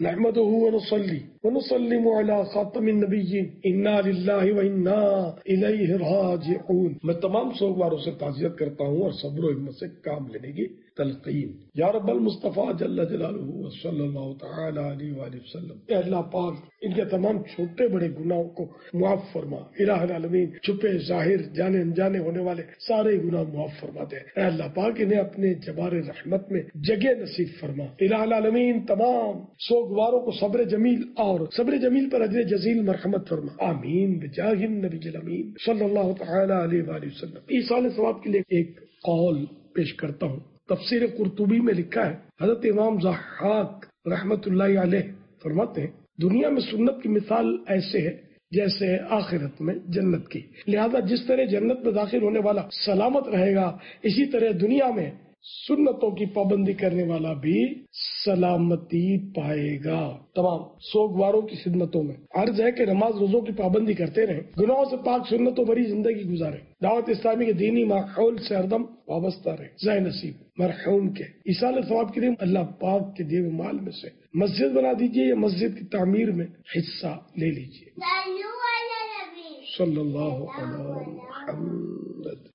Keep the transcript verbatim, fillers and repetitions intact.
نحمده ونصلي ونسلم على خاتم النبيين انا للہ وانا الیہ راجعون۔ میں تمام سوگواروں سے تعزیت کرتا ہوں اور صبر و ہمت سے کام لینے کی تلقین۔ یا رب المصطفیٰ جل جلالہ صلی اللہ تعالی علیہ وآلہ وسلم، اے اللہ پاک ان کے تمام چھوٹے بڑے گناہوں کو معاف فرما۔ الہ العالمین چھپے ظاہر جانے انجانے ہونے والے سارے گناہ معاف فرما دے۔ اے اللہ پاک انہیں اپنے جبار رحمت میں جگہ نصیب فرما۔ الہ العالمین تمام سوگواروں کو صبر جمیل اور صبر جمیل پر اجر جزیل مرحمت فرما، آمین بجاہ النبی الامین صلی اللہ تعالی علیہ وآلہ وسلم۔ ایصال ثواب کے لیے ایک قول پیش کرتا ہوں۔ تفسیر قرطبی میں لکھا ہے، حضرت امام ضحاک رحمت اللہ علیہ فرماتے ہیں دنیا میں سنت کی مثال ایسے ہے جیسے آخرت میں جنت کی، لہذا جس طرح جنت میں داخل ہونے والا سلامت رہے گا اسی طرح دنیا میں سنتوں کی پابندی کرنے والا بھی سلامتی پائے گا۔ تمام سوگواروں کی خدمتوں میں عرض ہے کہ نماز روزوں کی پابندی کرتے رہیں، گناہوں سے پاک سنتوں بری زندگی گزاریں، دعوت اسلامی کے دینی ماحول سے ہردم وابستہ رہیں۔ ذہ نصیب مرحوم کے ایصال ثواب کے لیے اللہ پاک کے دیے مال میں سے مسجد بنا دیجیے یا مسجد کی تعمیر میں حصہ لے لیجیے۔ صلی اللہ علیہ محمد۔